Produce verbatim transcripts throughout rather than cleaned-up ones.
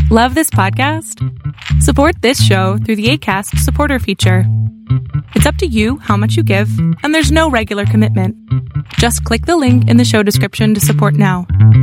Love this podcast? Support this show through the Acast supporter feature. It's up to you how much you give, and there's no regular commitment. Just click the link in the show description to support now.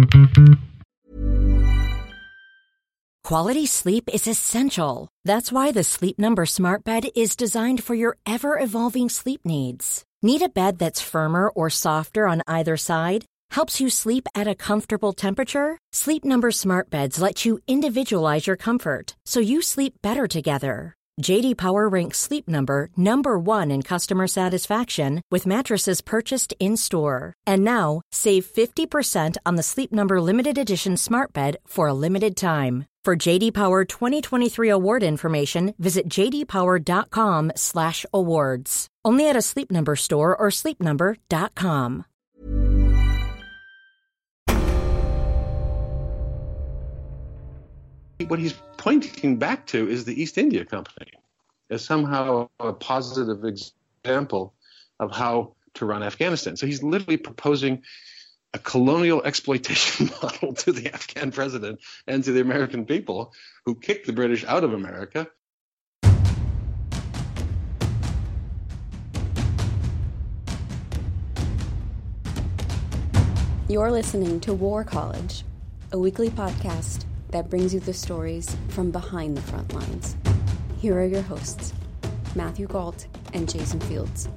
Quality sleep is essential. That's why the Sleep Number Smart Bed is designed for your ever-evolving sleep needs. Need a bed that's firmer or softer on either side? Helps you sleep at a comfortable temperature? Sleep Number Smart Beds let you individualize your comfort, so you sleep better together. J D Power ranks Sleep Number number one in customer satisfaction with mattresses purchased in-store. And now, save fifty percent on the Sleep Number Limited Edition Smart Bed for a limited time. For J D Power twenty twenty-three award information, visit j d power dot com slash awards. Only at a Sleep Number store or sleep number dot com. What he's pointing back to is the East India Company as somehow a positive example of how to run Afghanistan. So he's literally proposing a colonial exploitation model to the Afghan president and to the American people who kicked the British out of America. You're listening to War College, a weekly podcast that brings you the stories from behind the front lines. Here are your hosts, Matthew Gault and Jason Fields.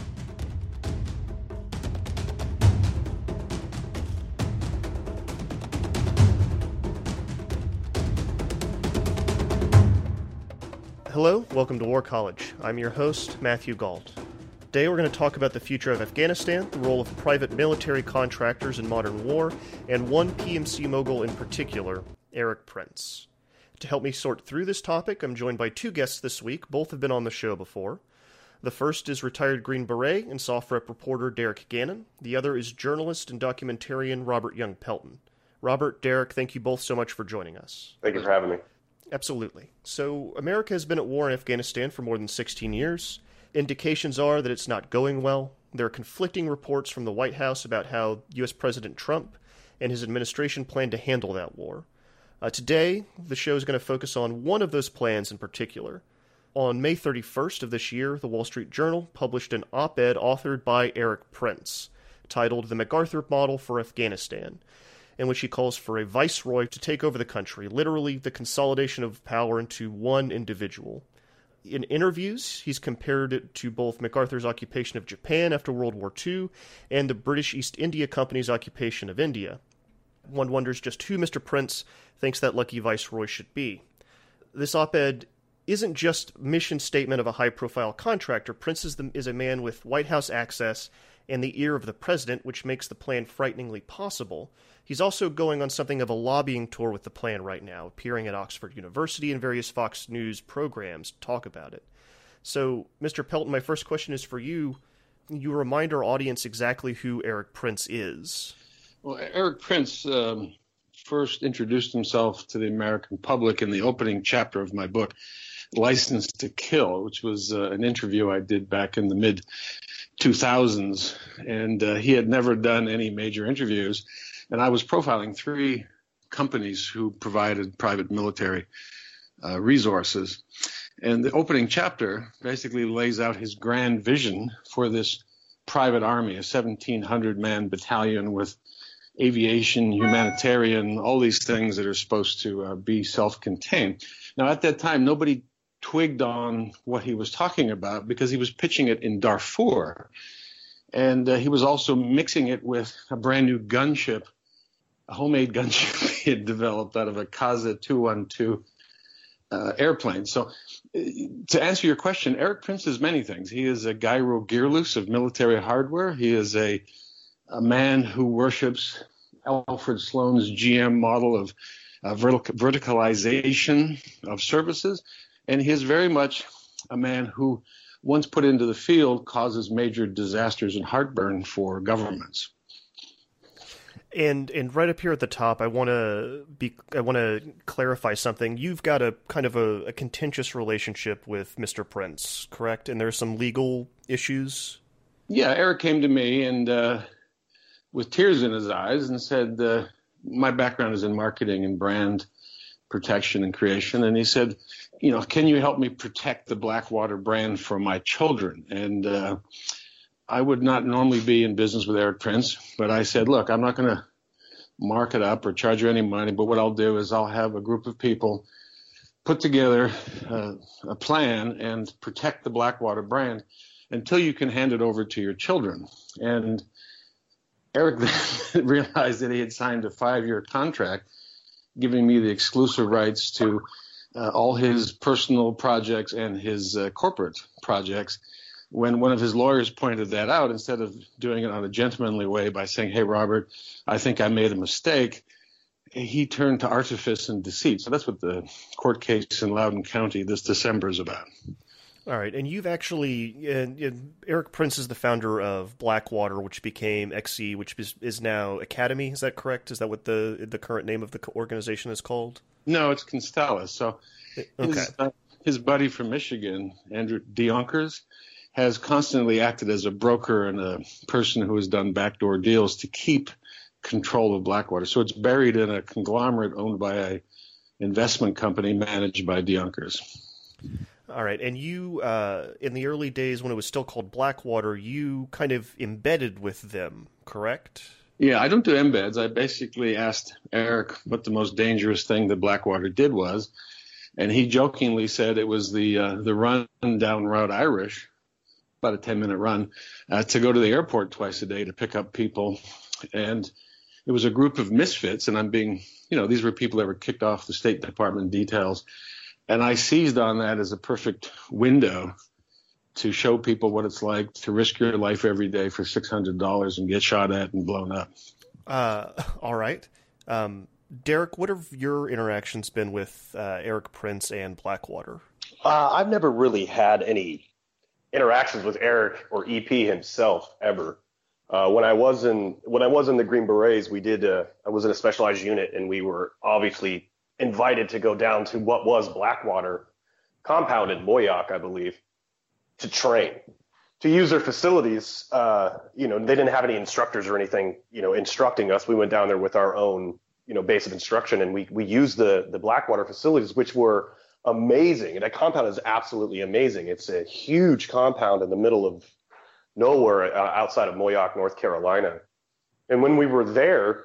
Hello, welcome to War College. I'm your host, Matthew Gault. Today we're going to talk about the future of Afghanistan, the role of private military contractors in modern war, and one P M C mogul in particular, Erik Prince. To help me sort through this topic, I'm joined by two guests this week. Both have been on the show before. The first is retired Green Beret and SOFREP reporter Derek Gannon. The other is journalist and documentarian Robert Young Pelton. Robert, Derek, thank you both so much for joining us. Thank you for having me. Absolutely. So, America has been at war in Afghanistan for more than sixteen years. Indications are that it's not going well. There are conflicting reports from the White House about how U S President Trump and his administration plan to handle that war. Uh, today, the show is going to focus on one of those plans in particular. On May thirty-first of this year, the Wall Street Journal published an op-ed authored by Erik Prince, titled The MacArthur Model for Afghanistan, in which he calls for a viceroy to take over the country, literally the consolidation of power into one individual. In interviews, he's compared it to both MacArthur's occupation of Japan after World War Two and the British East India Company's occupation of India. One wonders just who Mister Prince thinks that lucky viceroy should be. This op-ed isn't just mission statement of a high-profile contractor. Prince is, the, is a man with White House access and the ear of the president, which makes the plan frighteningly possible. He's also going on something of a lobbying tour with the plan right now, appearing at Oxford University and various Fox News programs to talk about it. So, Mister Pelton, my first question is for you. You remind our audience exactly who Erik Prince is. Well, Erik Prince um, first introduced himself to the American public in the opening chapter of my book, License to Kill, which was uh, an interview I did back in the mid two thousands. And uh, he had never done any major interviews. And I was profiling three companies who provided private military uh, resources. And the opening chapter basically lays out his grand vision for this private army, a seventeen hundred man battalion with aviation, humanitarian, all these things that are supposed to uh, be self-contained. Now, at that time, nobody twigged on what he was talking about because he was pitching it in Darfur. And uh, he was also mixing it with a brand new gunship, a homemade gunship he had developed out of a Kaza two twelve uh, airplane. So uh, to answer your question, Erik Prince is many things. He is a gyro gearloose of military hardware. He is a, a man who worships Alfred Sloan's G M model of uh, vertical, verticalization of services. And he is very much a man who, once put into the field, causes major disasters and heartburn for governments. And and right up here at the top, I want to be I want to clarify something. You've got a kind of a, a contentious relationship with Mister Prince, correct? And there's some legal issues. Yeah, Erik came to me and uh, with tears in his eyes and said, uh, "My background is in marketing and brand protection and creation. And he said, you know, can you help me protect the Blackwater brand for my children? And uh, I would not normally be in business with Erik Prince, but I said, look, I'm not going to mark it up or charge you any money, but what I'll do is I'll have a group of people put together uh, a plan and protect the Blackwater brand until you can hand it over to your children. And Erik realized that he had signed a five-year contract giving me the exclusive rights to uh, all his personal projects and his uh, corporate projects. When one of his lawyers pointed that out, instead of doing it on a gentlemanly way by saying, hey, Robert, I think I made a mistake, he turned to artifice and deceit. So that's what the court case in Loudoun County this December is about. All right, and you've actually, uh, uh, Erik Prince is the founder of Blackwater, which became X E, which is, is now Academy. Is that correct? Is that what the the current name of the organization is called? No, it's Constellus. So his, okay. uh, his buddy from Michigan, Andrew DeYonkers, has constantly acted as a broker and a person who has done backdoor deals to keep control of Blackwater. So it's buried in a conglomerate owned by a investment company managed by DeYonkers. All right, and you, uh, in the early days when it was still called Blackwater, you kind of embedded with them, correct? Yeah, I don't do embeds. I basically asked Erik what the most dangerous thing that Blackwater did was, and he jokingly said it was the uh, the run down Route Irish, about a ten-minute run, uh, to go to the airport twice a day to pick up people. And it was a group of misfits, and I'm being, you know, these were people that were kicked off the State Department details. And I seized on that as a perfect window to show people what it's like to risk your life every day for six hundred dollars and get shot at and blown up. Uh, all right. Um, Derek, what have your interactions been with uh, Erik Prince and Blackwater? Uh, I've never really had any interactions with Erik or E P himself ever. Uh, when I was in when I was in the Green Berets, we did. Uh, I was in a specialized unit, and we were obviously invited to go down to what was Blackwater compound in Moyock, I believe, to train, to use their facilities. Uh, you know, they didn't have any instructors or anything, you know, instructing us. We went down there with our own, you know, base of instruction, and we we used the the Blackwater facilities, which were amazing. And that compound is absolutely amazing. It's a huge compound in the middle of nowhere uh, outside of Moyock, North Carolina. And when we were there,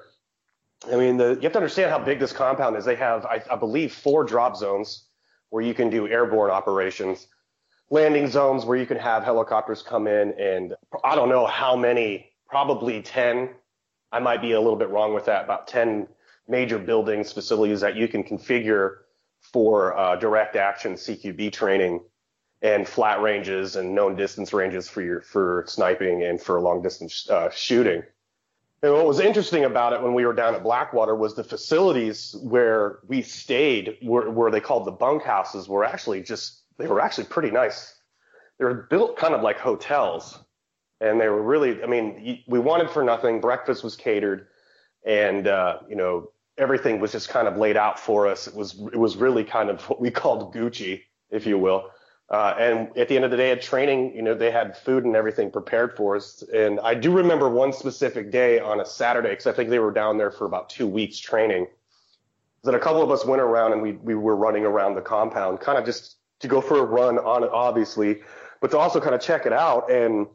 I mean, the, you have to understand how big this compound is. They have, I, I believe, four drop zones where you can do airborne operations, landing zones where you can have helicopters come in, and I don't know how many, probably ten. I might be a little bit wrong with that, about ten major buildings, facilities that you can configure for uh, direct action C Q B training and flat ranges and known distance ranges for your for sniping and for long distance uh, shooting. And what was interesting about it when we were down at Blackwater was the facilities where we stayed, where, where they called the bunkhouses, were actually just, they were actually pretty nice. They were built kind of like hotels. And they were really, I mean, we wanted for nothing. Breakfast was catered, and, uh, you know, everything was just kind of laid out for us. It was, it was really kind of what we called Gucci, if you will. Uh, and at the end of the day at training, you know, they had food and everything prepared for us. And I do remember one specific day on a Saturday, because I think they were down there for about two weeks training, that a couple of us went around and we, we were running around the compound, kind of just to go for a run on it, obviously, but to also kind of check it out and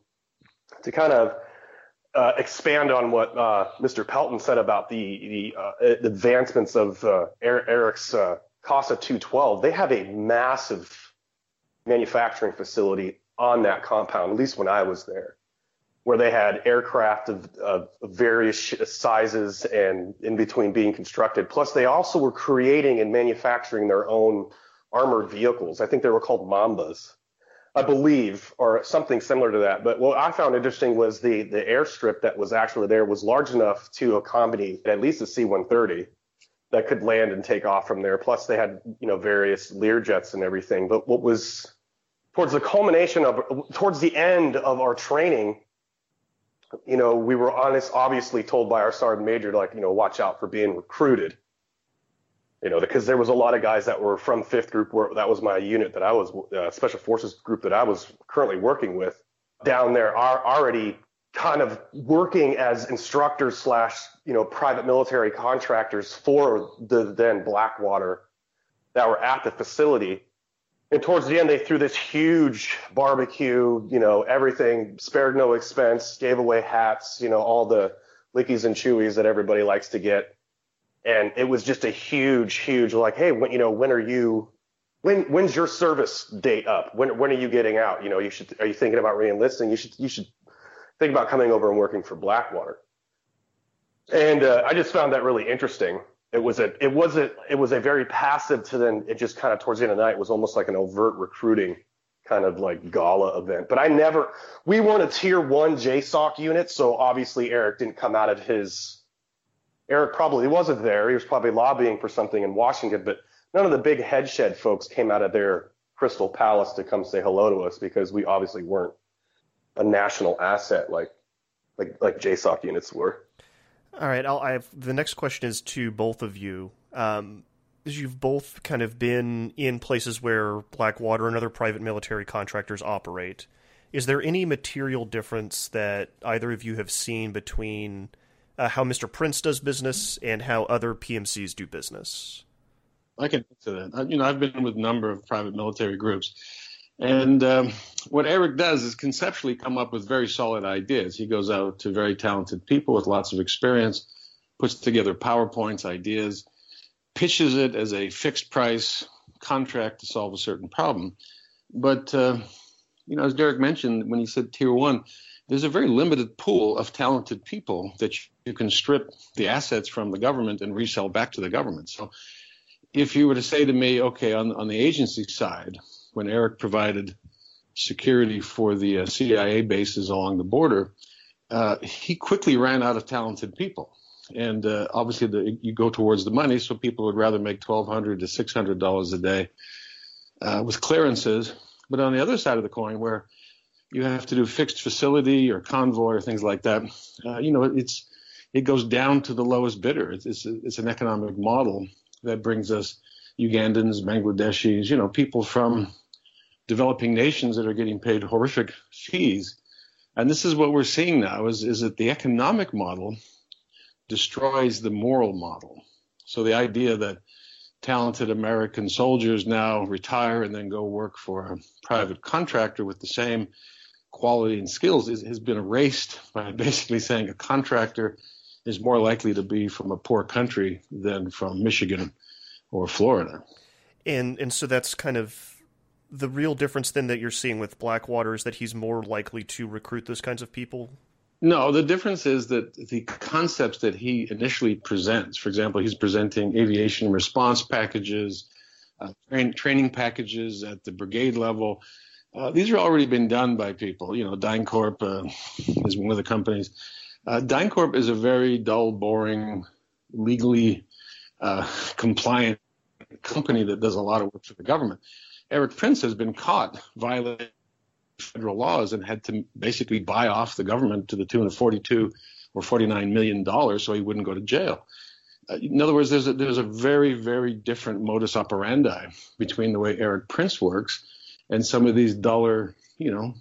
to kind of uh, expand on what uh, Mister Pelton said about the, the uh, advancements of uh, Erik's uh, CASA two twelve. They have a massive manufacturing facility on that compound, at least when I was there, where they had aircraft of, of various sizes and in between being constructed. Plus, they also were creating and manufacturing their own armored vehicles. I think they were called Mambas, I believe, or something similar to that. But what I found interesting was the, the airstrip that was actually there was large enough to accommodate at least a C one thirty that could land and take off from there. Plus, they had, you know, various Learjets and everything. But what was towards the culmination of, towards the end of our training, you know, we were honest, obviously told by our sergeant major to, like, you know, watch out for being recruited. You know, because there was a lot of guys that were from fifth Group, where that was my unit that I was, uh, Special Forces group that I was currently working with down there, are already kind of working as instructors slash, you know, private military contractors for the then Blackwater that were at the facility. And towards the end, they threw this huge barbecue, you know, everything, spared no expense, gave away hats, you know, all the lickies and chewies that everybody likes to get. And it was just a huge, huge, like, hey, when, you know, when are you, when, when's your service date up? When, when are you getting out? You know, you should, are you thinking about re-enlisting? You should, you should think about coming over and working for Blackwater. And uh, I just found that really interesting. It was a, it wasn't, it was a very passive to then it just kind of towards the end of the night was almost like an overt recruiting kind of like gala event. But I never, we weren't a tier one J SOC unit. So obviously Eric didn't come out of his, Eric probably wasn't there. He was probably lobbying for something in Washington, but none of the big headshed folks came out of their Crystal Palace to come say hello to us because we obviously weren't a national asset like, like, like J SOC units were. All right, I'll, I have, the next question is to both of you. Um, as you've both kind of been in places where Blackwater and other private military contractors operate, is there any material difference that either of you have seen between uh, how Mister Prince does business and how other P M Cs do business? I can answer that. You know, I've been with a number of private military groups. And um, what Eric does is conceptually come up with very solid ideas. He goes out to very talented people with lots of experience, puts together PowerPoints, ideas, pitches it as a fixed price contract to solve a certain problem. But, uh, you know, as Derek mentioned, when he said tier one, there's a very limited pool of talented people that you can strip the assets from the government and resell back to the government. So if you were to say to me, okay, on, on the agency side, when Eric provided security for the uh, C I A bases along the border, uh, he quickly ran out of talented people. And uh, obviously the, you go towards the money, so people would rather make twelve hundred dollars to six hundred dollars a day uh, with clearances. But on the other side of the coin, where you have to do fixed facility or convoy or things like that, uh, you know, it's it goes down to the lowest bidder. It's, it's, it's an economic model that brings us Ugandans, Bangladeshis, you know, people from developing nations that are getting paid horrific fees. And this is what we're seeing now is, is that the economic model destroys the moral model. So the idea that talented American soldiers now retire and then go work for a private contractor with the same quality and skills is, has been erased by basically saying a contractor is more likely to be from a poor country than from Michigan or Florida. And and so that's kind of the real difference then that you're seeing with Blackwater is that he's more likely to recruit those kinds of people? No, the difference is that the concepts that he initially presents, for example, he's presenting aviation response packages, uh, train, training packages at the brigade level. Uh, these are already been done by people. You know, DynCorp uh, is one of the companies. Uh, DynCorp is a very dull, boring, legally uh, compliant company that does a lot of work for the government. Eric Prince has been caught violating federal laws and had to basically buy off the government to the tune of forty-two or forty-nine million dollars so he wouldn't go to jail. Uh, in other words, there's a, there's a very, very different modus operandi between the way Eric Prince works and some of these duller, you know,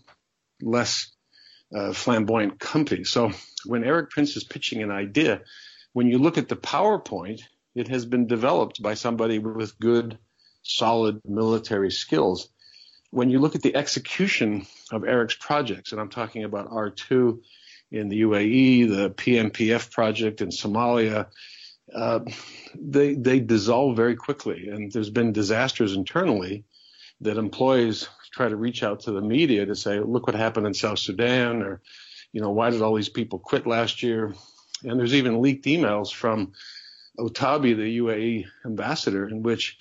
less uh, flamboyant companies. So when Eric Prince is pitching an idea, when you look at the PowerPoint, it has been developed by somebody with good, solid military skills. When you look at the execution of Eric's projects, and I'm talking about R two in the U A E, the P M P F project in Somalia, uh, they they dissolve very quickly. And there's been disasters internally that employees try to reach out to the media to say, look what happened in South Sudan, or, you know, why did all these people quit last year? And there's even leaked emails from Otabi, the U A E ambassador, in which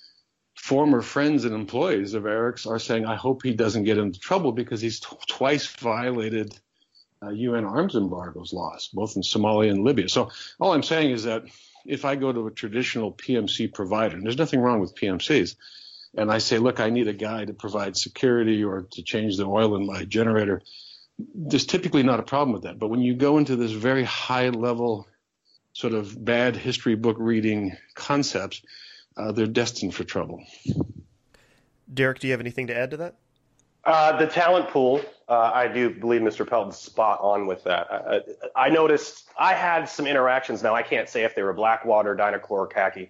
former friends and employees of Eric's are saying, I hope he doesn't get into trouble because he's t- twice violated uh, U N arms embargoes laws, both in Somalia and Libya. So all I'm saying is that if I go to a traditional P M C provider, and there's nothing wrong with P M Cs, and I say, look, I need a guy to provide security or to change the oil in my generator, there's typically not a problem with that. But when you go into this very high level sort of bad history book reading concepts, Uh, they're destined for trouble. Derek, do you have anything to add to that? Uh, the talent pool, uh, I do believe Mister Pelton's spot on with that. I, I noticed I had some interactions. Now, I can't say if they were Blackwater, Dynachlor, or Khaki,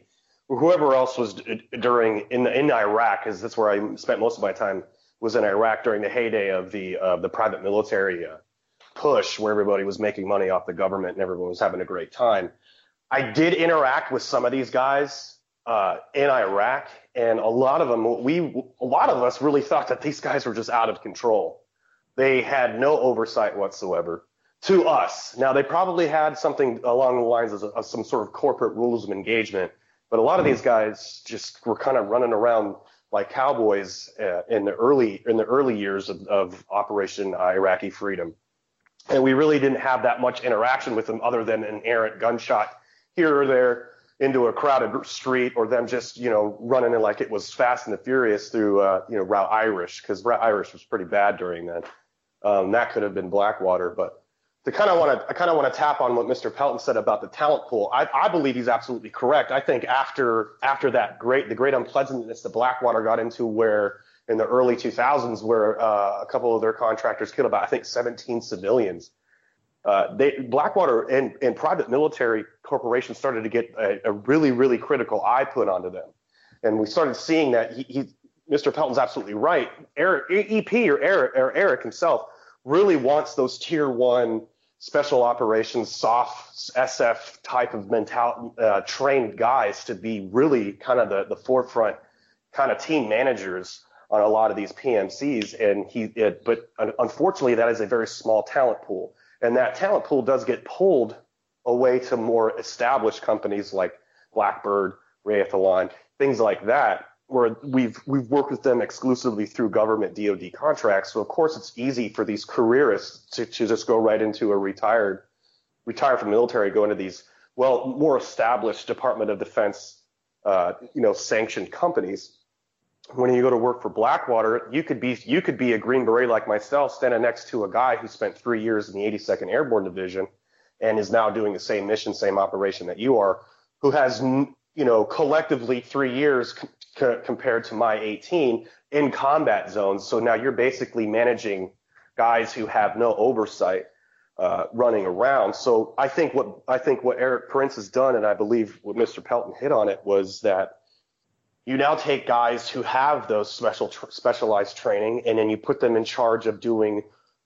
whoever else was during in in Iraq, because that's where I spent most of my time, was in Iraq during the heyday of the uh, the private military uh, push, where everybody was making money off the government and everyone was having a great time. I did interact with some of these guys uh, in Iraq, and a lot of them, we a lot of us really thought that these guys were just out of control. They had no oversight whatsoever. To us. Now, they probably had something along the lines of, of some sort of corporate rules of engagement, but a lot of these guys just were kind of running around like cowboys uh, in the early in the early years of, of Operation Iraqi Freedom. And we really didn't have that much interaction with them other than an errant gunshot here or there into a crowded street, or them just, you know, running in like it was Fast and the Furious through, uh, you know, Route Irish, because Route Irish was pretty bad during that. Um, that could have been Blackwater, but To kind of want to, I kind of want to tap on what Mister Pelton said about the talent pool. I, I believe he's absolutely correct. I think after after that great, the great unpleasantness that Blackwater got into, where in the early two thousands, where uh, a couple of their contractors killed about, I think, seventeen civilians. Uh, they Blackwater and, and private military corporations started to get a, a really, really critical eye put onto them, and we started seeing that. He, he Mister Pelton's absolutely right. Eric, E P or Eric, or Eric himself really wants those tier one special operations, soft S F type of mental uh, trained guys to be really kind of the, the forefront kind of team managers on a lot of these P M Cs. And he, it, but unfortunately, that is a very small talent pool, and that talent pool does get pulled away to more established companies like Blackbird, Raytheon, things like that, where we've we've worked with them exclusively through government D O D contracts. So of course it's easy for these careerists to, to just go right into a retired, retire from the military, go into these, well, more established Department of Defense, uh, you know, sanctioned companies. When you go to work for Blackwater, you could be you could be a Green Beret like myself, standing next to a guy who spent three years in the eighty-second Airborne Division and is now doing the same mission, same operation that you are, who has, you know, collectively three years c- compared to my eighteen in combat zones. So now you're basically managing guys who have no oversight uh, running around. So I think what I think what Eric Prince has done, and I believe what Mister Pelton hit on it, was that you now take guys who have those special tr- specialized training, and then you put them in charge of doing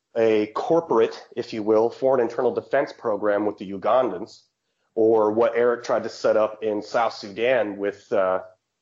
a corporate, if you will, foreign internal defense program with the Ugandans, or what Eric tried to set up in South Sudan with uh,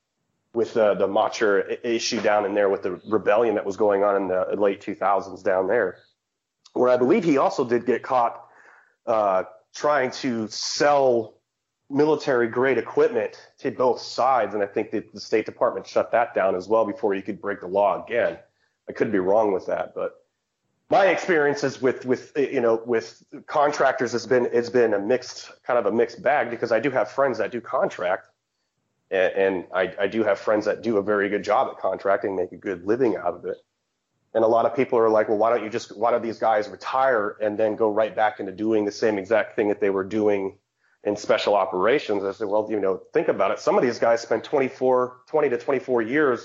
with uh, the Machar issue down in there with the rebellion that was going on in the late two thousands down there, where I believe he also did get caught uh, trying to sell military-grade equipment to both sides, and I think that the State Department shut that down as well before you could break the law again. I could be wrong with that, but my experiences with, with you know, with contractors has been it's been a mixed kind of a mixed bag, because I do have friends that do contract, and, and I, I do have friends that do a very good job at contracting, make a good living out of it. And a lot of people are like, well, why don't you just why don't these guys retire and then go right back into doing the same exact thing that they were doing in special operations? I said, well, you know, think about it. Some of these guys spent twenty-four, twenty to twenty-four years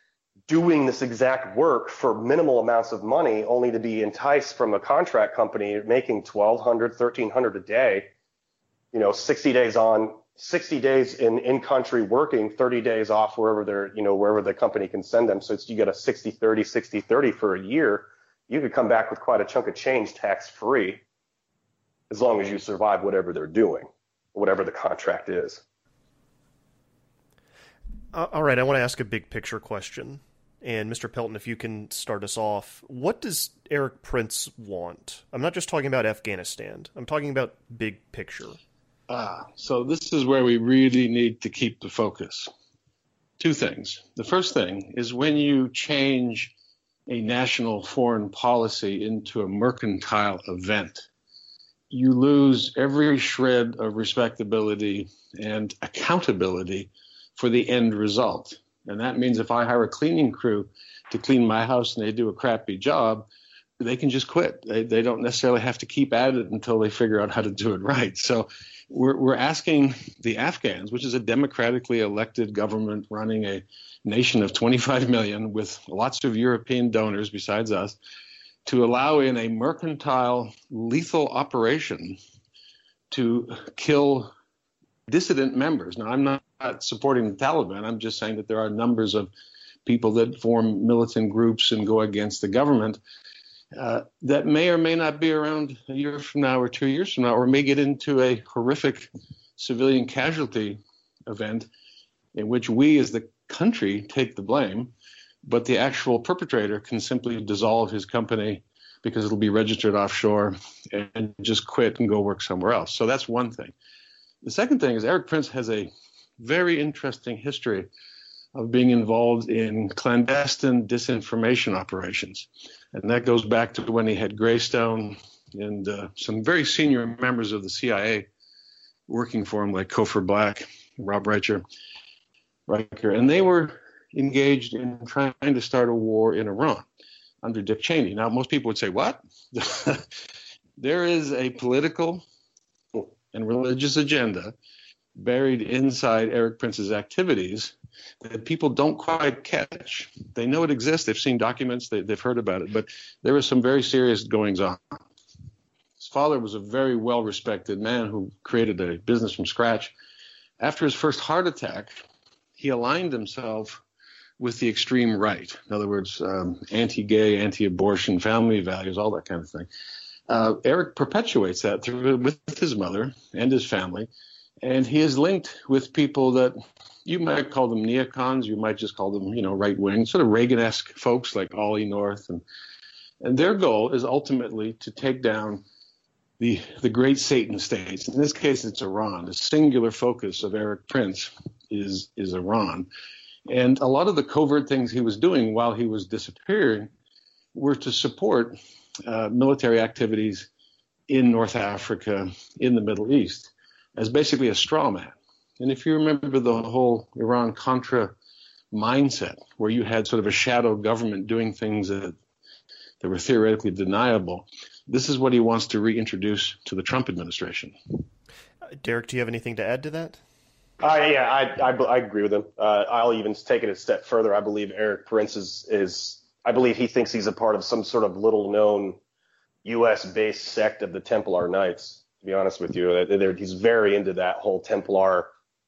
doing this exact work for minimal amounts of money, only to be enticed from a contract company making twelve hundred, thirteen hundred a day, you know, sixty days on, sixty days in, in country working, thirty days off wherever they're, you know, wherever the company can send them. So it's, you get a sixty thirty, sixty thirty for a year. You could come back with quite a chunk of change tax free, as long as you survive whatever they're doing, whatever the contract is. Uh, all right, I want to ask a big picture question. And Mister Pelton, if you can start us off, what does Eric Prince want? I'm not just talking about Afghanistan. I'm talking about big picture. Ah, so this is where we really need to keep the focus. Two things. The first thing is, when you change a national foreign policy into a mercantile event, you lose every shred of respectability and accountability for the end result. And that means if I hire a cleaning crew to clean my house and they do a crappy job, they can just quit. They, they don't necessarily have to keep at it until they figure out how to do it right. So we're, we're asking the Afghans, which is a democratically elected government running a nation of twenty-five million with lots of European donors besides us, to allow in a mercantile lethal operation to kill dissident members. Now, I'm not not supporting the Taliban. I'm just saying that there are numbers of people that form militant groups and go against the government uh, that may or may not be around a year from now or two years from now, or may get into a horrific civilian casualty event in which we as the country take the blame, but the actual perpetrator can simply dissolve his company because it'll be registered offshore and just quit and go work somewhere else. So that's one thing. The second thing is Erik Prince has a very interesting history of being involved in clandestine disinformation operations. And that goes back to when he had Greystone and uh, some very senior members of the C I A working for him, like Cofer Black, Rob Reicher, Riker, and they were engaged in trying to start a war in Iran under Dick Cheney. Now, most people would say, what? There is a political and religious agenda buried inside Erik Prince's activities that people don't quite catch. They know it exists. They've seen documents. They, they've heard about it. But there was some very serious goings on. His father was a very well-respected man who created a business from scratch. After his first heart attack, he aligned himself with the extreme right. In other words, um, anti-gay, anti-abortion, family values, all that kind of thing. Uh, Erik perpetuates that through, with his mother and his family, and he is linked with people that you might call them neocons, you might just call them, you know, right-wing, sort of Reagan-esque folks like Ollie North, and and their goal is ultimately to take down the the great Satan states. In this case, it's Iran. The singular focus of Erik Prince is is Iran. And a lot of the covert things he was doing while he was disappearing were to support uh, military activities in North Africa, in the Middle East, as basically a straw man. And if you remember the whole Iran-Contra mindset, where you had sort of a shadow government doing things that, that were theoretically deniable, this is what he wants to reintroduce to the Trump administration. Uh, Derek, do you have anything to add to that? Uh, yeah, I, I, I agree with him. Uh, I'll even take it a step further. I believe Erik Prince is, is, I believe he thinks he's a part of some sort of little-known U S-based sect of the Templar Knights, to be honest with you. They're, he's very into that whole Templar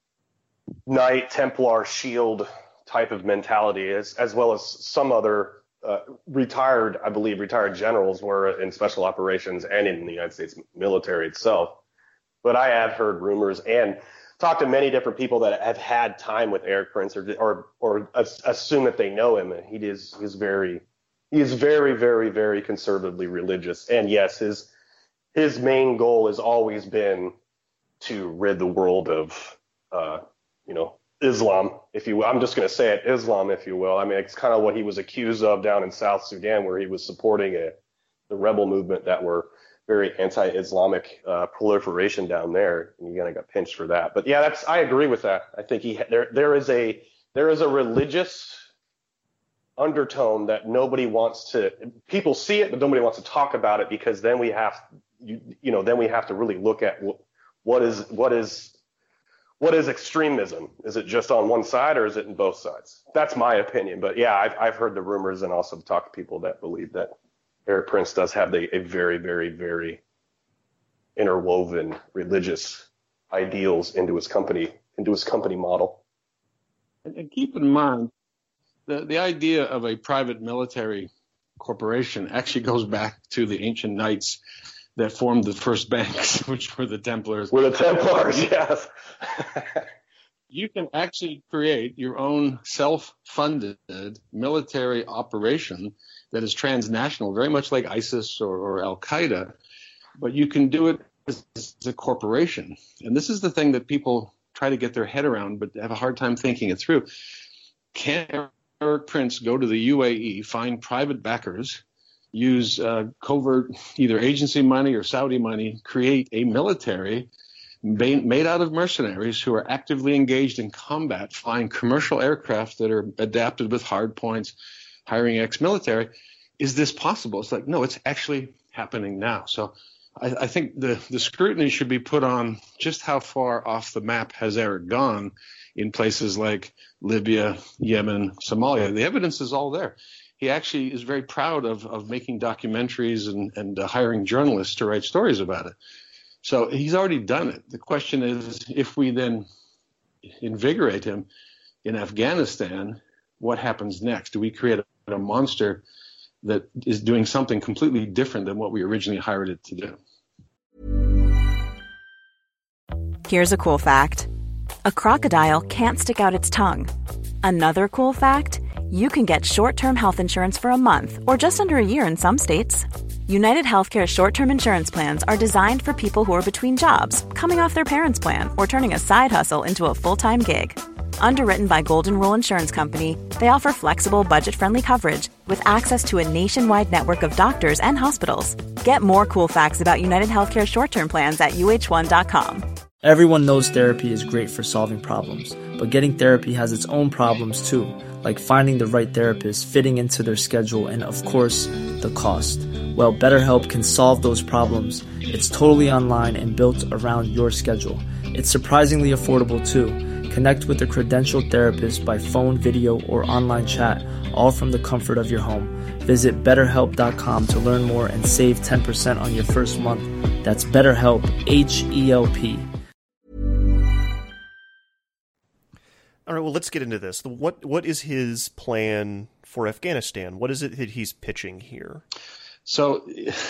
Knight, Templar shield type of mentality, as, as well as some other uh, retired, I believe, retired generals were in special operations and in the United States military itself. But I have heard rumors and talked to many different people that have had time with Erik Prince, or or, or assume that they know him. And he is he's very he is very very very conservatively religious. And yes, his his main goal has always been to rid the world of uh, you know Islam, if you will. I'm just going to say it, Islam, if you will. I mean, it's kind of what he was accused of down in South Sudan, where he was supporting a the rebel movement that were very anti-Islamic uh, proliferation down there, and he kind of got pinched for that. But yeah, that's I agree with that. I think he there there is a there is a religious undertone that nobody wants to. People see it, but nobody wants to talk about it, because then we have you you know then we have to really look at what, what is what is what is extremism? Is it just on one side, or is it in both sides? That's my opinion. But yeah, I've I've heard the rumors and also talked to people that believe that Erik Prince does have a, a very, very, very interwoven religious ideals into his company, into his company model. And, and keep in mind, the, the idea of a private military corporation actually goes back to the ancient knights that formed the first banks, which were the Templars. Were the Templars, yes. You can actually create your own self-funded military operation that is transnational, very much like ISIS or, or Al-Qaeda, but you can do it as, as a corporation. And this is the thing that people try to get their head around, but have a hard time thinking it through. Can Erik Prince go to the U A E, find private backers, use uh, covert either agency money or Saudi money, create a military made out of mercenaries who are actively engaged in combat, flying commercial aircraft that are adapted with hard points, hiring ex-military? Is this possible? It's like, no, it's actually happening now. So I, I think the, the scrutiny should be put on just how far off the map has Erik gone in places like Libya, Yemen, Somalia. The evidence is all there. He actually is very proud of, of making documentaries and, and uh, hiring journalists to write stories about it. So he's already done it. The question is, if we then invigorate him in Afghanistan, what happens next? Do we create a, a monster that is doing something completely different than what we originally hired it to do? Here's a cool fact. A crocodile can't stick out its tongue. Another cool fact, you can get short-term health insurance for a month or just under a year in some states. United Healthcare short-term insurance plans are designed for people who are between jobs, coming off their parents' plan, or turning a side hustle into a full-time gig. Underwritten by Golden Rule Insurance Company, they offer flexible, budget-friendly coverage with access to a nationwide network of doctors and hospitals. Get more cool facts about United Healthcare short-term plans at U H one dot com. Everyone knows therapy is great for solving problems, but getting therapy has its own problems too, like finding the right therapist, fitting into their schedule, and of course, the cost. Well, BetterHelp can solve those problems. It's totally online and built around your schedule. It's surprisingly affordable too. Connect with a credentialed therapist by phone, video, or online chat, all from the comfort of your home. Visit better help dot com to learn more and save ten percent on your first month. That's BetterHelp, H E L P. All right, well, let's get into this. What What is his plan for Afghanistan? What is it that he's pitching here? So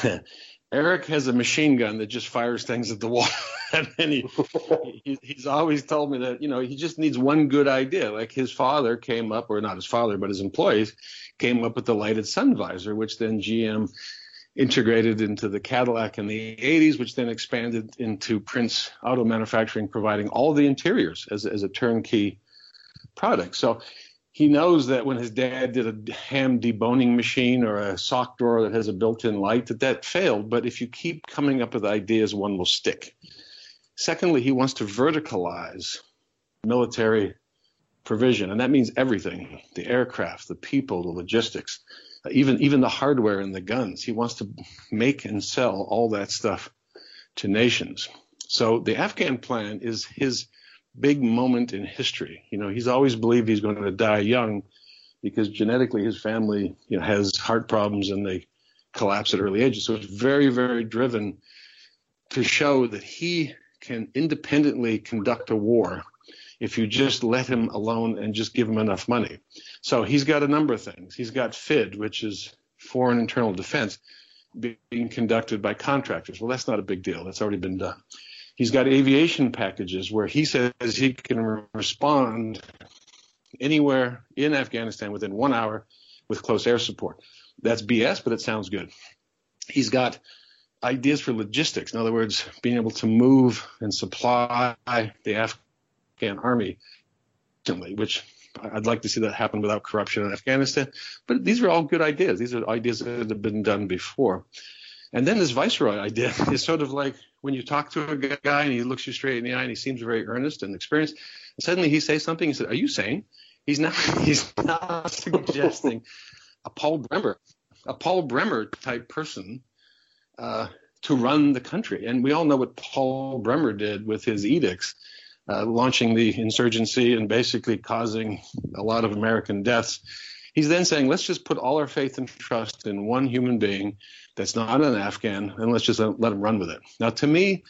Eric has a machine gun that just fires things at the wall. And he, he, he's always told me that, you know, he just needs one good idea. Like his father came up, or not his father, but his employees came up with the lighted sun visor, which then G M integrated into the Cadillac in the eighties, which then expanded into Prince Auto Manufacturing, providing all the interiors as, as a turnkey product. So he knows that when his dad did a ham deboning machine or a sock drawer that has a built-in light, that that failed. But if you keep coming up with ideas, one will stick. Secondly, he wants to verticalize military provision, and that means everything: the aircraft, the people, the logistics, even even the hardware and the guns. He wants to make and sell all that stuff to nations. So the Afghan plan is his big moment in history. You know, he's always believed he's going to die young because genetically his family, you know, has heart problems and they collapse at early ages. So it's very, very driven to show that he can independently conduct a war if you just let him alone and just give him enough money. So he's got a number of things. He's got F I D, which is Foreign Internal Defense, being conducted by contractors. Well, that's not a big deal. That's already been done. He's got aviation packages where he says he can respond anywhere in Afghanistan within one hour with close air support. That's B S, but it sounds good. He's got ideas for logistics. In other words, being able to move and supply the Afghan army, which I'd like to see that happen without corruption in Afghanistan. But these are all good ideas. These are ideas that have been done before. And then this viceroy idea is sort of like when you talk to a guy and he looks you straight in the eye and he seems very earnest and experienced, and suddenly he says something, he said, "Are you sane?" He's not, he's not suggesting a Paul Bremer, a Paul Bremer type person uh, to run the country. And we all know what Paul Bremer did with his edicts, uh, launching the insurgency and basically causing a lot of American deaths. He's then saying, let's just put all our faith and trust in one human being that's not an Afghan, and let's just let him run with it. Now, to me,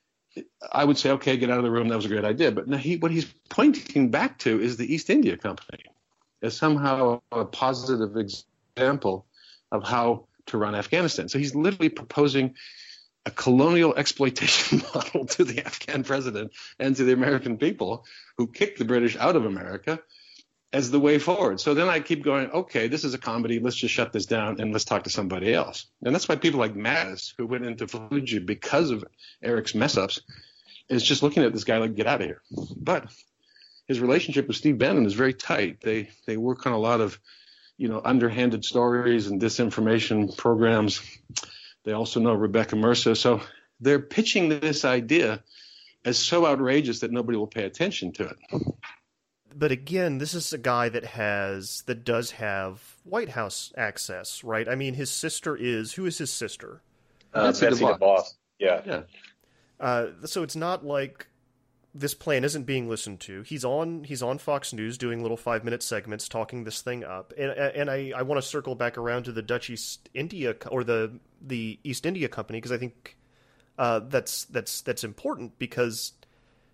I would say, okay, get out of the room. That was a great idea. But now he, what he's pointing back to is the East India Company as somehow a positive example of how to run Afghanistan. So he's literally proposing a colonial exploitation model to the Afghan president and to the American people who kicked the British out of America as the way forward. So then I keep going, okay, this is a comedy. Let's just shut this down and let's talk to somebody else. And that's why people like Mattis, who went into Fallujah because of Eric's mess ups, is just looking at this guy like, get out of here. But his relationship with Steve Bannon is very tight. They they work on a lot of, you know, underhanded stories and disinformation programs. They also know Rebecca Mercer. So they're pitching this idea as so outrageous that nobody will pay attention to it. But again, this is a guy that has, that does have White House access, right? I mean, his sister is, who is his sister? Uh, Betsy DeVos. Yeah. Yeah. Uh, so it's not like this plan isn't being listened to. He's on, he's on Fox News doing little five minute segments talking this thing up. And, and I, I want to circle back around to the Dutch East India, or the, the East India Company, because I think uh, that's, that's, that's important, because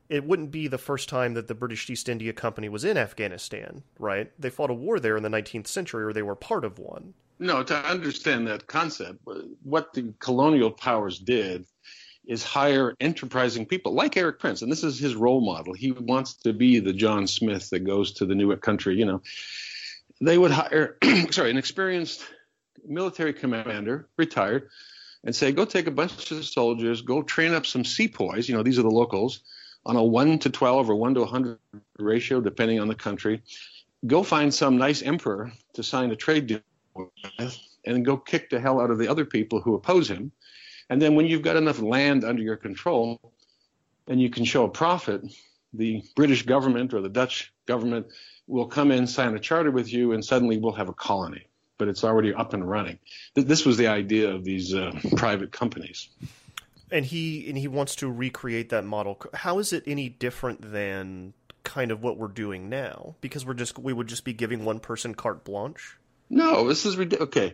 it wouldn't be the first time that the British East India Company was in Afghanistan, right? They fought a war there in the nineteenth century, or they were part of one. No, to understand that concept, what the colonial powers did is hire enterprising people like Erik Prince, and this is his role model. He wants to be the John Smith that goes to the new country, you know. They would hire, sorry, an experienced military commander, retired, and say, go take a bunch of soldiers, go train up some sepoys, you know, these are the locals, on a one to twelve or one to one hundred ratio, depending on the country. Go find some nice emperor to sign a trade deal with, and go kick the hell out of the other people who oppose him. And then when you've got enough land under your control and you can show a profit, the British government or the Dutch government will come in, sign a charter with you, and suddenly we'll have a colony. But it's already up and running. This was the idea of these uh, private companies. And he and he wants to recreate that model. How is it any different than kind of what we're doing now? Because we're just we would just be giving one person carte blanche? No, this is ridiculous. Okay.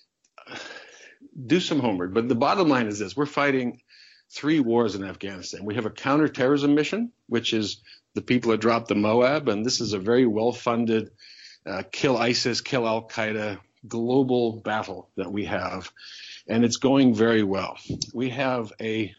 Do some homework. But the bottom line is this. We're fighting three wars in Afghanistan. We have a counterterrorism mission, which is the people that dropped the Moab. And this is a very well-funded uh, kill ISIS, kill al-Qaeda global battle that we have. And it's going very well. We have a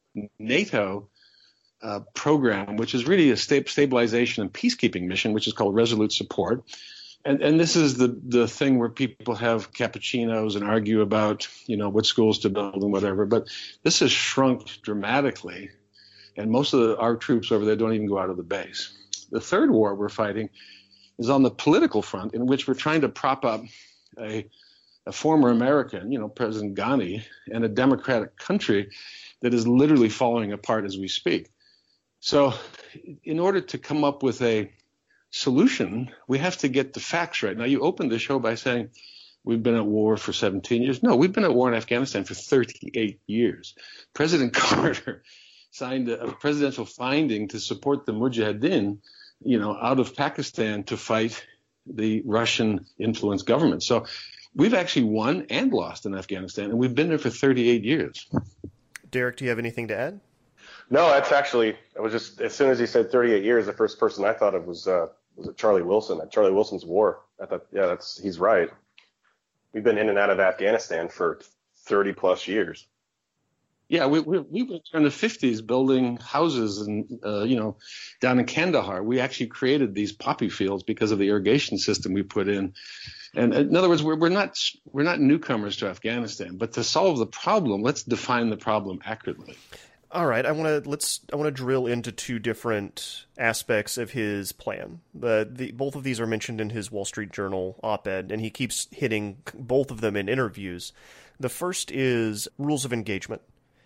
NATO uh, program, which is really a sta- stabilization and peacekeeping mission, which is called Resolute Support. And, and this is the, the thing where people have cappuccinos and argue about, you know, what schools to build and whatever. But this has shrunk dramatically. And most of the, our troops over there don't even go out of the base. The third war we're fighting is on the political front, in which we're trying to prop up a, a former American, you know, President Ghani, and a democratic country that is literally falling apart as we speak. So in order to come up with a solution, we have to get the facts right. Now, you opened the show by saying we've been at war for seventeen years. No, we've been at war in Afghanistan for thirty-eight years. President Carter signed a, a presidential finding to support the Mujahideen, you know, out of Pakistan to fight the Russian-influenced government. So we've actually won and lost in Afghanistan, and we've been there for thirty-eight years. Derek, do you have anything to add? No, that's actually, I was just, as soon as he said thirty-eight years, the first person I thought of was, uh, was it Charlie Wilson, at Charlie Wilson's war. I thought, yeah, that's, he's right. We've been in and out of Afghanistan for thirty plus years. Yeah, we we, we were in the fifties building houses and, uh, you know, down in Kandahar. We actually created these poppy fields because of the irrigation system we put in. And in other words, we're, we're not we're not newcomers to Afghanistan, but to solve the problem, let's define the problem accurately. All right, I want to let's I want to drill into two different aspects of his plan. The, the both of these are mentioned in his Wall Street Journal op-ed, and he keeps hitting both of them in interviews. The first is rules of engagement.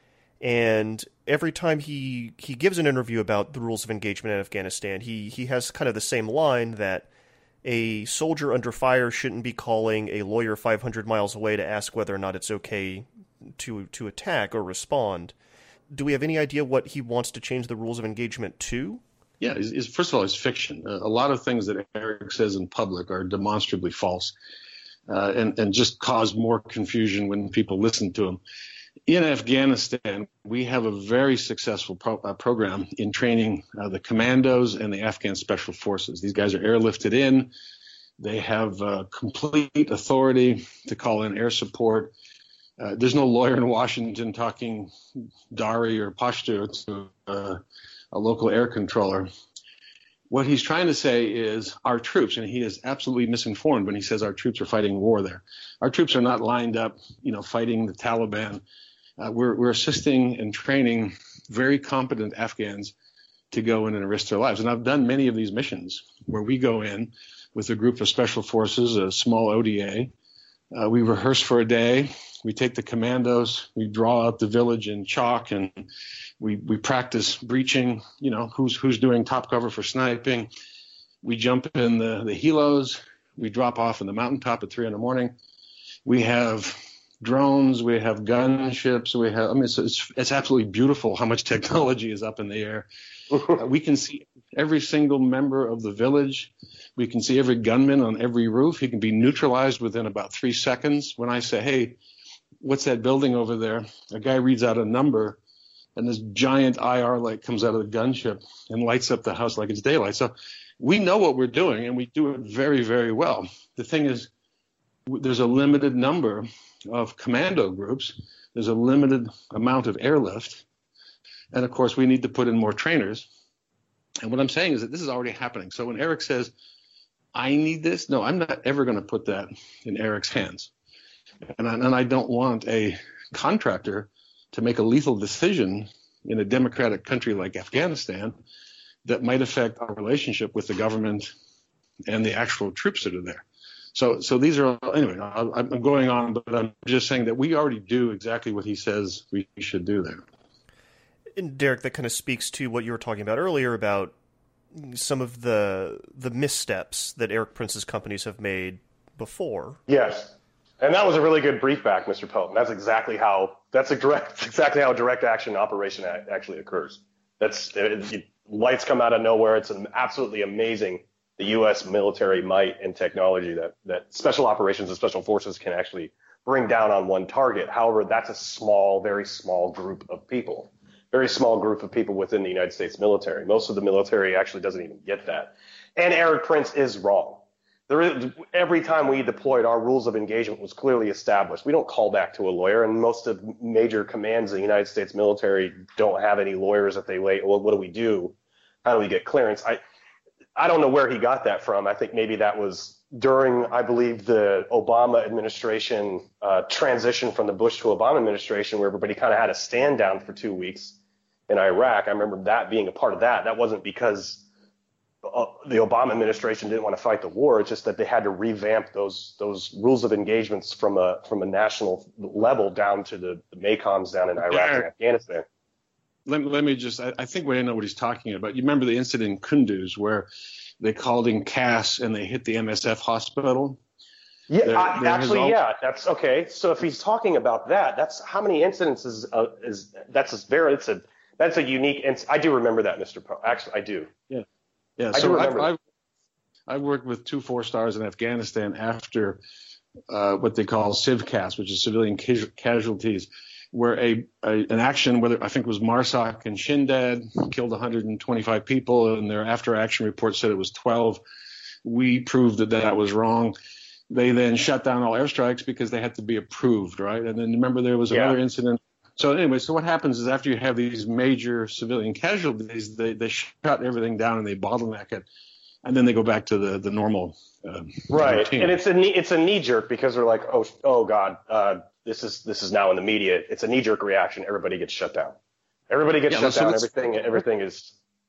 And every time he, he gives an interview about the rules of engagement in Afghanistan, he, he has kind of the same line that a soldier under fire shouldn't be calling a lawyer five hundred miles away to ask whether or not it's okay to to attack or respond. Do we have any idea what he wants to change the rules of engagement to? Yeah, is, is first of all, it's fiction. Uh, a lot of things that Erik says in public are demonstrably false, uh, and, and just cause more confusion when people listen to him. In Afghanistan, we have a very successful pro- uh, program in training uh, the commandos and the Afghan special forces. These guys are airlifted in. They have uh, complete authority to call in air support. Uh, there's no lawyer in Washington talking Dari or Pashto to uh, a local air controller. What he's trying to say is our troops, and he is absolutely misinformed when he says our troops are fighting war there. Our troops are not lined up, you know, fighting the Taliban. Uh, we're, we're assisting and training very competent Afghans to go in and risk their lives. And I've done many of these missions where we go in with a group of special forces, a small O D A. Uh, we rehearse for a day. We take the commandos. We draw out the village in chalk, and we we practice breaching. You know, who's who's doing top cover for sniping. We jump in the the helos. We drop off in the mountaintop at three in the morning. We have drones. We have gunships. We have. I mean, it's it's, it's absolutely beautiful how much technology is up in the air. Uh, we can see every single member of the village. We can see every gunman on every roof. He can be neutralized within about three seconds. When I say, hey, what's that building over there? A guy reads out a number, and this giant I R light comes out of the gunship and lights up the house like it's daylight. So we know what we're doing, and we do it very, very well. The thing is, there's a limited number of commando groups. There's a limited amount of airlift. And, of course, we need to put in more trainers. And what I'm saying is that this is already happening. So when Eric says, I need this, no, I'm not ever going to put that in Eric's hands. And I, and I don't want a contractor to make a lethal decision in a democratic country like Afghanistan that might affect our relationship with the government and the actual troops that are there. So, so these are, anyway, I'm going on, but I'm just saying that we already do exactly what he says we should do there. And Derek, that kind of speaks to what you were talking about earlier about some of the the missteps that Erik Prince's companies have made before. Yes. And that was a really good brief back, Mister Pelton. That's exactly how, that's a direct, that's exactly how a direct action operation actually occurs. That's, it, it, lights come out of nowhere. It's an absolutely amazing, the U S military might and technology that, that special operations and special forces can actually bring down on one target. However, that's a small, very small group of people, very small group of people within the United States military. Most of the military actually doesn't even get that. And Erik Prince is wrong. There is, every time we deployed, our rules of engagement was clearly established. We don't call back to a lawyer, and most of major commands in the United States military don't have any lawyers that they wait. Well, what do we do? How do we get clearance? I, I don't know where he got that from. I think maybe that was during, I believe, the Obama administration uh, transition from the Bush to Obama administration, where everybody kind of had a stand down for two weeks in Iraq. I remember that being a part of that. That wasn't because uh, the Obama administration didn't want to fight the war. It's just that they had to revamp those those rules of engagements from a from a national level down to the, the MACOMs down in Iraq yeah. and Afghanistan. Let, let me just, I, I think we know what he's talking about. You remember the incident in Kunduz where they called in C A S and they hit the M S F hospital? Yeah, there, I, there actually, all... yeah, that's okay. So if he's talking about that, that's how many incidents is, uh, is that's a very, it's a, that's a unique, inc- I do remember that, Mister Poe. Actually, I do. Yeah. Yeah. I So I've, I've, I've worked with two four stars in Afghanistan after uh, what they call CivCAS, which is civilian ca- casualties, where a, a an action, whether I think it was MARSOC and Shindad, killed one hundred twenty-five people, and their after action report said it was twelve. We proved that that was wrong. They then shut down all airstrikes because they had to be approved, right? And then remember there was another yeah. incident. So anyway, so what happens is after you have these major civilian casualties, they, they shut everything down and they bottleneck it, and then they go back to the the normal uh, right. routine. And it's a knee, it's a knee jerk because they're like, oh oh God, uh, this is this is now in the media. It's a knee jerk reaction. Everybody gets shut down. Everybody gets yeah, shut down. Everything everything is.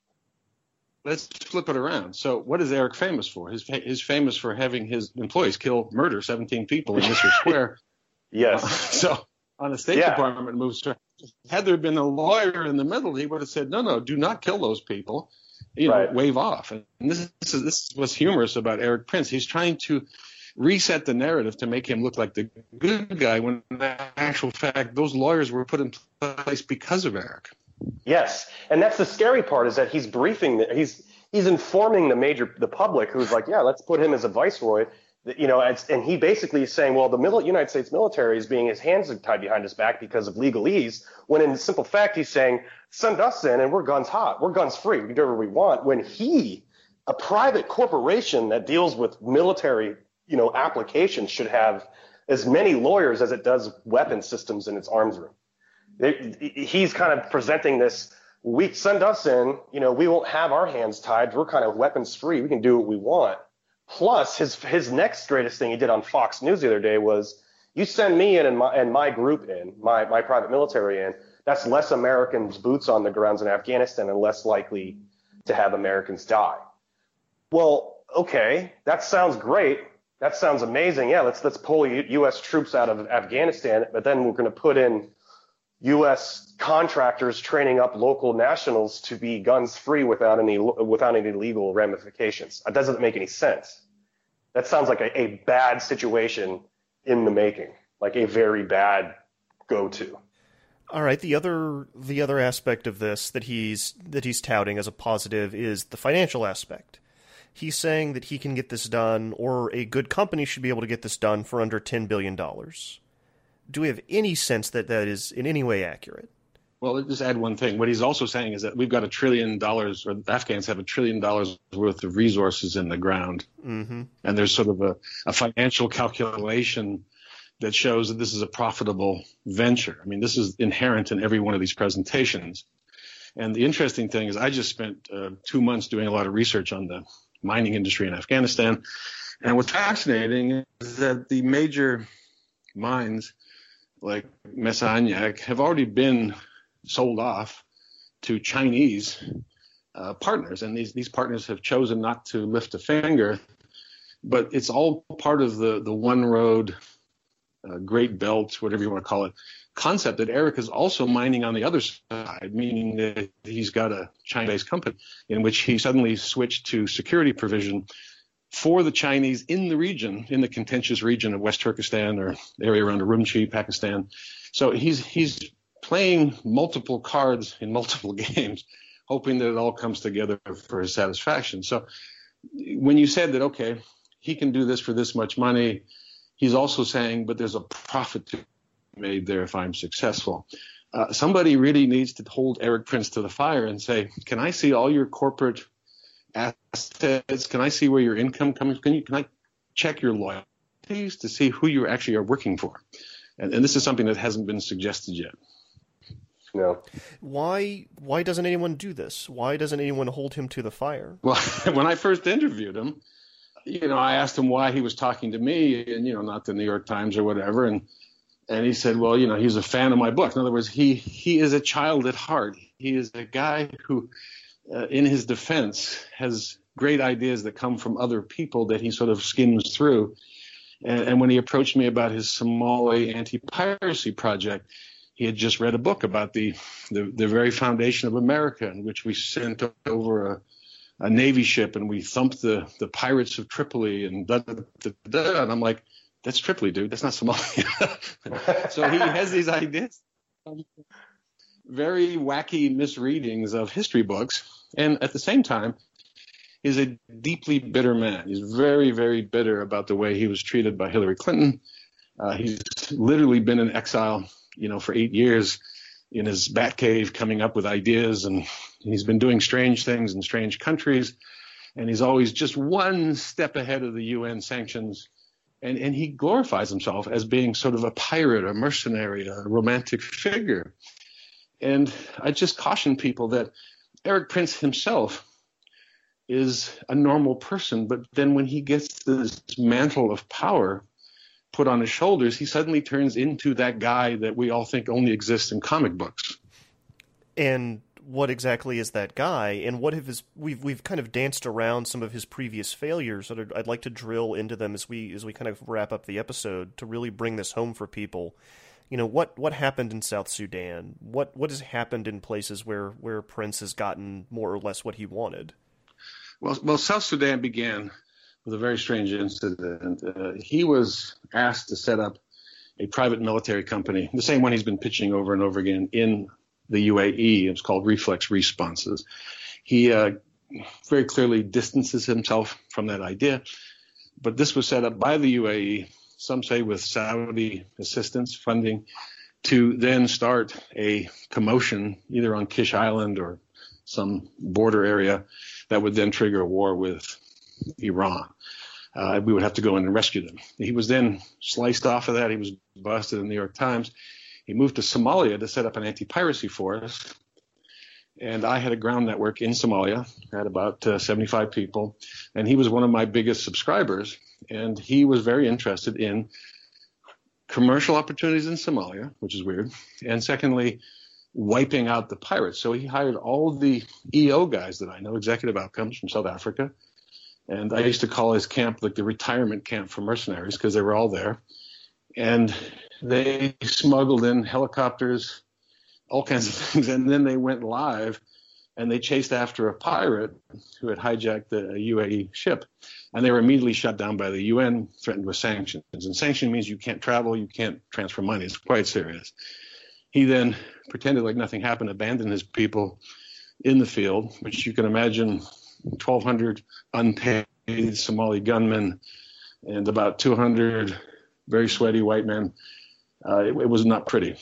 Let's flip it around. So what is Eric famous for? He's, he's famous for having his employees kill, murder seventeen people in Mister Square. Yes. Uh, so on the State yeah. Department moves, had there been a lawyer in the middle, he would have said, no, no, do not kill those people. You know, right. wave off. And this, this is this is what's humorous about Erik Prince. He's trying to reset the narrative to make him look like the good guy, when in actual fact, those lawyers were put in place because of Eric. Yes, and that's the scary part, is that he's briefing, the, he's he's informing the major, the public, who's like, yeah, let's put him as a viceroy, you know, and, and he basically is saying, well, the mil- United States military is being, his hands are tied behind his back because of legalese, when in simple fact he's saying, send us in and we're guns hot, we're guns free, we can do whatever we want, when he, a private corporation that deals with military, you know, applications, should have as many lawyers as it does weapon systems in its arms room. It, he's kind of presenting this, we send us in, you know, we won't have our hands tied. We're kind of weapons free. We can do what we want. Plus, his his next greatest thing he did on Fox News the other day was, you send me in and my, and my group in, my, my private military in, that's less Americans' boots on the grounds in Afghanistan and less likely to have Americans die. Well, okay, that sounds great. That sounds amazing. Yeah, let's let's pull U S troops out of Afghanistan, but then we're going to put in U S contractors training up local nationals to be guns free without any without any legal ramifications. That doesn't make any sense. That sounds like a, a bad situation in the making, like a very bad go-to. All right. The other the other aspect of this that he's that he's touting as a positive is the financial aspect. He's saying that he can get this done, or a good company should be able to get this done for under ten billion dollars. Do we have any sense that that is in any way accurate? Well, let's just add one thing. What he's also saying is that we've got a trillion dollars, or the Afghans have a trillion dollars worth of resources in the ground. Mm-hmm. And there's sort of a, a financial calculation that shows that this is a profitable venture. I mean, this is inherent in every one of these presentations. And the interesting thing is I just spent uh, two months doing a lot of research on the mining industry in Afghanistan. And what's fascinating is that the major mines like Mesa Anyak have already been sold off to Chinese uh, partners. And these, these partners have chosen not to lift a finger, but it's all part of the, the one road, uh, Great Belt, whatever you want to call it, concept that Eric is also mining on the other side, meaning that he's got a China-based company in which he suddenly switched to security provision for the Chinese in the region, in the contentious region of West Turkestan or area around Urumqi, Pakistan. So he's he's playing multiple cards in multiple games, hoping that it all comes together for his satisfaction. So when you said that, okay, he can do this for this much money, he's also saying, but there's a profit to be made there if I'm successful. Uh, somebody really needs to hold Erik Prince to the fire and say, can I see all your corporate assets? Can I see where your income comes? Can you, can I check your loyalties to see who you actually are working for? And, and this is something that hasn't been suggested yet. No. Why why doesn't anyone do this? Why doesn't anyone hold him to the fire? Well, when I first interviewed him, you know, I asked him why he was talking to me and, you know, not the New York Times or whatever. And and he said, well, you know, he's a fan of my book. In other words, he he is a child at heart. He is a guy who, uh, in his defense, has great ideas that come from other people that he sort of skims through. And, and when he approached me about his Somali anti-piracy project, he had just read a book about the, the, the very foundation of America, in which we sent over a, a Navy ship and we thumped the, the pirates of Tripoli and da, da, da, da. And I'm like, that's Tripoli, dude. That's not Somalia. So he has these ideas, very wacky misreadings of history books. And at the same time, he's a deeply bitter man. He's very, very bitter about the way he was treated by Hillary Clinton. Uh, he's literally been in exile, you know, for eight years in his bat cave coming up with ideas. And he's been doing strange things in strange countries. And he's always just one step ahead of the U N sanctions. And, and he glorifies himself as being sort of a pirate, a mercenary, a romantic figure. And I just caution people that Erik Prince himself is a normal person. But then when he gets this mantle of power put on his shoulders, he suddenly turns into that guy that we all think only exists in comic books. And what exactly is that guy? And what have his we've we've kind of danced around some of his previous failures, and I'd like to drill into them as we as we kind of wrap up the episode to really bring this home for people. You know, what what happened in South Sudan? What what has happened in places where where Prince has gotten more or less what he wanted? Well, well, South Sudan began with a very strange incident. Uh, he was asked to set up a private military company, the same one he's been pitching over and over again in the U A E. It's called Reflex Responses. He uh, very clearly distances himself from that idea. But this was set up by the U A E, some say with Saudi assistance, funding, to then start a commotion either on Kish Island or some border area that would then trigger a war with Iran. Uh, we would have to go in and rescue them. He was then sliced off of that. He was busted in the New York Times. He moved to Somalia to set up an anti-piracy force. And I had a ground network in Somalia, had about uh, seventy-five people. And he was one of my biggest subscribers. And he was very interested in commercial opportunities in Somalia, which is weird. And secondly, wiping out the pirates. So he hired all the E O guys that I know, executive outcomes from South Africa. And I used to call his camp like the retirement camp for mercenaries because they were all there. And they smuggled in helicopters, all kinds of things. And then they went live and they chased after a pirate who had hijacked a U A E ship. And they were immediately shut down by the U N, threatened with sanctions. And sanction means you can't travel, you can't transfer money. It's quite serious. He then pretended like nothing happened, abandoned his people in the field, which you can imagine twelve hundred unpaid Somali gunmen and about two hundred very sweaty white men. Uh, it, it was not pretty.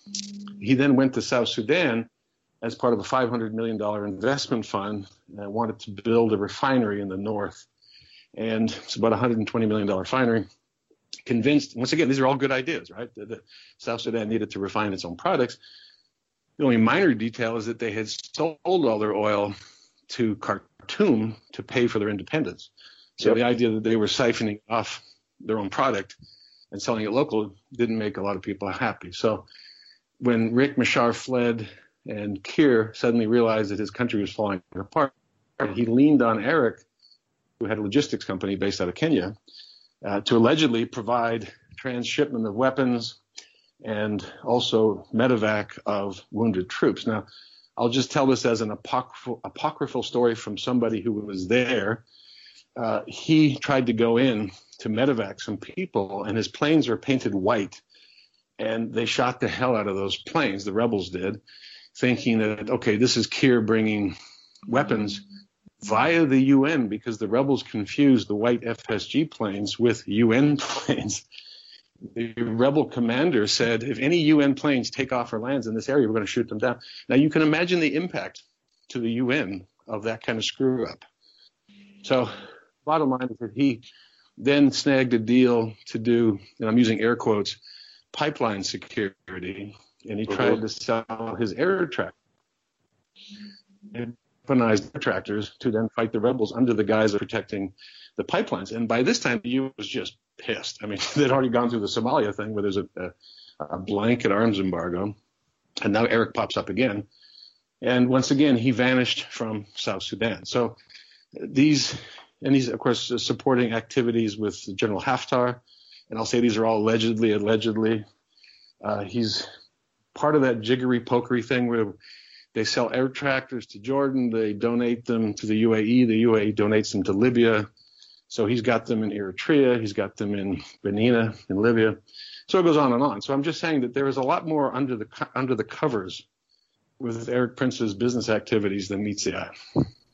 he then went to South Sudan as part of a five hundred million dollars investment fund and wanted to build a refinery in the north. And it's about a one hundred twenty million dollars refinery. Convinced, once again, these are all good ideas, right? The, the South Sudan needed to refine its own products. The only minor detail is that they had sold all their oil to Khartoum to pay for their independence. So yep. the idea that they were siphoning off their own product and selling it local didn't make a lot of people happy. So when Riek Machar fled and Kiir suddenly realized that his country was falling apart, he leaned on Eric, who had a logistics company based out of Kenya, uh, to allegedly provide transshipment of weapons and also medevac of wounded troops. Now, I'll just tell this as an apocryphal, apocryphal story from somebody who was there. Uh, he tried to go in to medevac some people, and his planes were painted white, and they shot the hell out of those planes, the rebels did, thinking that, okay, this is Kiir bringing weapons via the U N, because the rebels confused the white F S G planes with U N planes. The rebel commander said, if any U N planes take off or lands in this area, we're going to shoot them down. Now, you can imagine the impact to the U N of that kind of screw up. So bottom line is that he then snagged a deal to do, and I'm using air quotes, pipeline security, and he tried mm-hmm. to sell his air tractors, weaponized air tractors to then fight the rebels under the guise of protecting the pipelines. And by this time, the U S was just pissed. I mean, they'd already gone through the Somalia thing where there's a, a, a blanket arms embargo, and now Eric pops up again. And once again, he vanished from South Sudan. So these, and he's, of course, supporting activities with General Haftar. And I'll say these are all allegedly, allegedly. Uh, he's part of that jiggery-pokery thing where they sell air tractors to Jordan, they donate them to the U A E, the U A E donates them to Libya. So he's got them in Eritrea, he's got them in Benina, in Libya. So it goes on and on. So I'm just saying that there is a lot more under the under the covers with Erik Prince's business activities than meets the eye.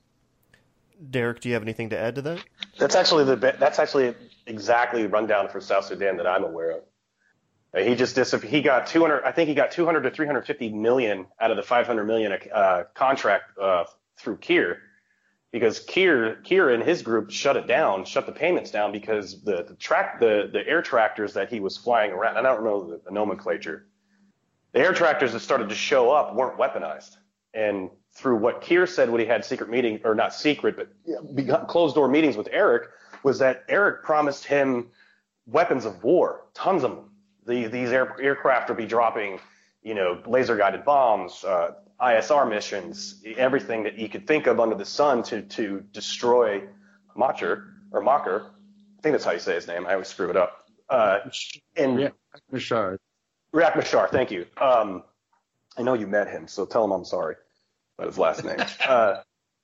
Derek, do you have anything to add to that? That's actually the that's actually exactly the rundown for South Sudan that I'm aware of. He just disappeared. He got two hundred. I think he got two hundred to three hundred fifty million out of the five hundred million uh, contract uh, through Kiir, because Kiir Kiir and his group shut it down, shut the payments down because the the track the the air tractors that he was flying around. I don't know the, the nomenclature. The air tractors that started to show up weren't weaponized, and through what Kiir said when he had secret meeting, or not secret, but closed door meetings with Eric, was that Eric promised him weapons of war, tons of them. The, these air, aircraft will be dropping, you know, laser-guided bombs, uh, I S R missions, everything that you could think of under the sun to to destroy Machar or Machar. I think that's how you say his name. I always screw it up. Uh, and Riek Machar. Riek Machar, thank you. Um, I know you met him, so tell him I'm sorry about his last name. uh,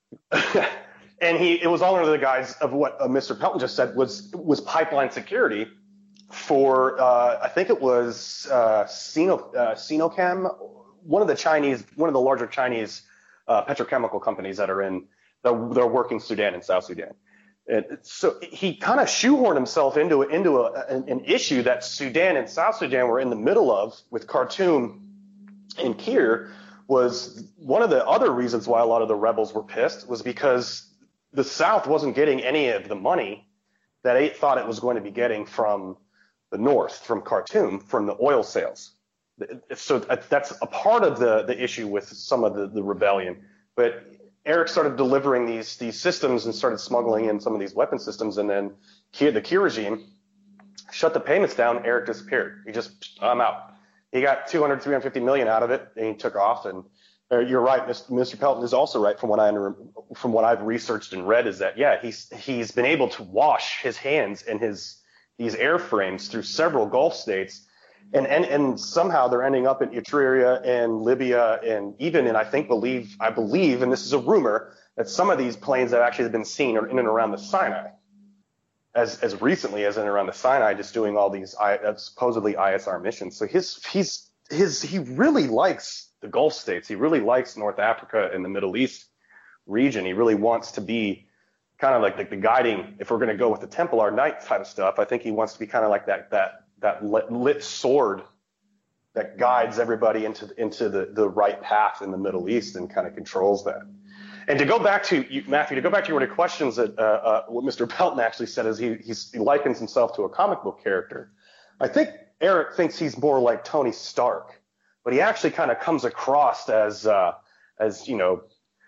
and he, it was all under the guise of what uh, Mister Pelton just said was was pipeline security. For uh, I think it was uh, Sino, uh, Sinochem, one of the Chinese, one of the larger Chinese uh, petrochemical companies that are in, they're, they're working Sudan and South Sudan. And so he kind of shoehorned himself into into a, an, an issue that Sudan and South Sudan were in the middle of with Khartoum and Kiir. Was one of the other reasons why a lot of the rebels were pissed was because the South wasn't getting any of the money that it thought it was going to be getting from the north, from Khartoum, from the oil sales. So that's a part of the, the issue with some of the, the rebellion. But Eric started delivering these these systems and started smuggling in some of these weapon systems, and then Kiir, the Kiir regime shut the payments down. Eric disappeared. He just, I'm out. He got two hundred, three hundred fifty million out of it, and he took off. And uh, you're right, Mister Pelton is also right from what I from what I've researched and read is that yeah, he's he's been able to wash his hands and his these airframes through several Gulf states, and, and and somehow they're ending up in Eritrea and Libya, and even in I think believe I believe, and this is a rumor, that some of these planes have actually been seen in and around the Sinai, as as recently as in and around the Sinai, just doing all these I, supposedly I S R missions. So his he's his he really likes the Gulf states. He really likes North Africa and the Middle East region. He really wants to be kind of like the, the guiding, if we're going to go with the Templar Knight type of stuff, I think he wants to be kind of like that that that lit, lit sword that guides everybody into into the, the right path in the Middle East and kind of controls that. And to go back to you, Matthew, to go back to your questions, that uh, uh, what Mister Pelton actually said is he he's, he likens himself to a comic book character. I think Eric thinks he's more like Tony Stark, but he actually kind of comes across as uh, as you know,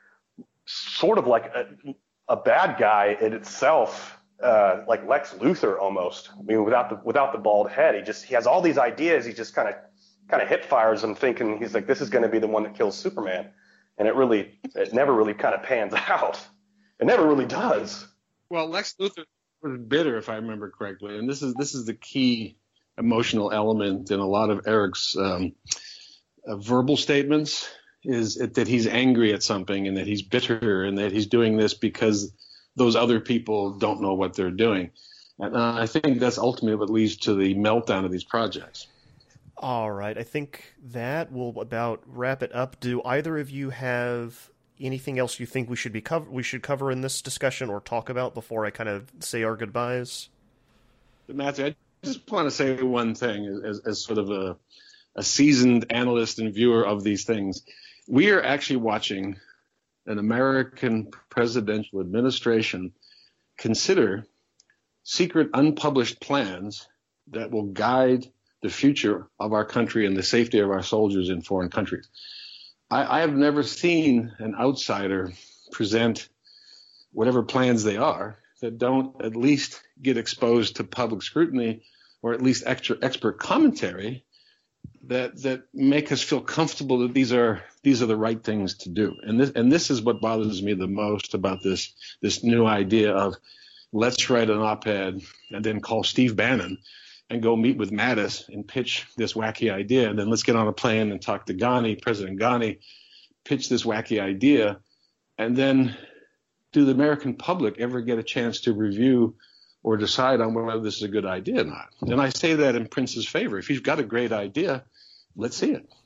sort of like a, a bad guy in itself, uh, like Lex Luthor almost. I mean, without the without the bald head, he just he has all these ideas. He just kind of kind of hip fires them, thinking he's like, this is going to be the one that kills Superman. And it really, it never really kind of pans out. It never really does. Well, Lex Luthor was bitter, if I remember correctly, and this is this is the key emotional element in a lot of Eric's um, uh, verbal statements, is it, that he's angry at something and that he's bitter and that he's doing this because those other people don't know what they're doing. And uh, I think that's ultimately what leads to the meltdown of these projects. All right, I think that will about wrap it up. Do either of you have anything else you think we should be cover we should cover in this discussion or talk about before I kind of say our goodbyes? Matthew, I just want to say one thing as, as sort of a, a seasoned analyst and viewer of these things. We are actually watching an American presidential administration consider secret unpublished plans that will guide the future of our country and the safety of our soldiers in foreign countries. I, I have never seen an outsider present whatever plans they are that don't at least get exposed to public scrutiny or at least extra expert commentary that that make us feel comfortable that these are these are the right things to do. And this and this is what bothers me the most about this this new idea of let's write an op-ed and then call Steve Bannon and go meet with Mattis and pitch this wacky idea. And then let's get on a plane and talk to Ghani, President Ghani, pitch this wacky idea. And then do the American public ever get a chance to review or decide on whether this is a good idea or not? And I say that in Prince's favor. If he's got a great idea, let's see it.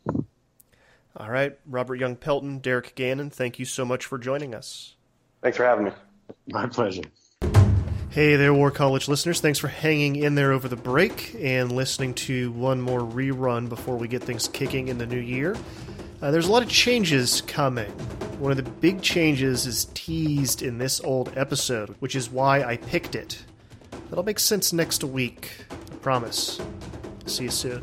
All right. Robert Young Pelton, Derek Gannon, thank you so much for joining us. Thanks for having me. My pleasure. Hey there, War College listeners. Thanks for hanging in there over the break and listening to one more rerun before we get things kicking in the new year. Uh, there's a lot of changes coming. One of the big changes is teased in this old episode, which is why I picked it. That'll make sense next week. I promise. See you soon.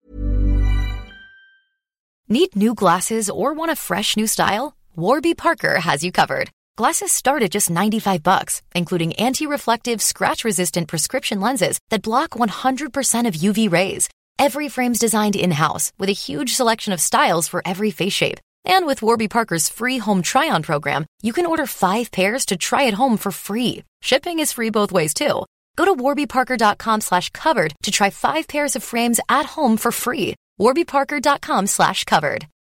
Need new glasses or want a fresh new style? Warby Parker has you covered. Glasses start at just ninety-five bucks, including anti-reflective, scratch-resistant prescription lenses that block one hundred percent of U V rays. Every frame's designed in-house with a huge selection of styles for every face shape. And with Warby Parker's free home try-on program, you can order five pairs to try at home for free. Shipping is free both ways, too. Go to warbyparker.com slash covered to try five pairs of frames at home for free. warbyparker.com slash covered.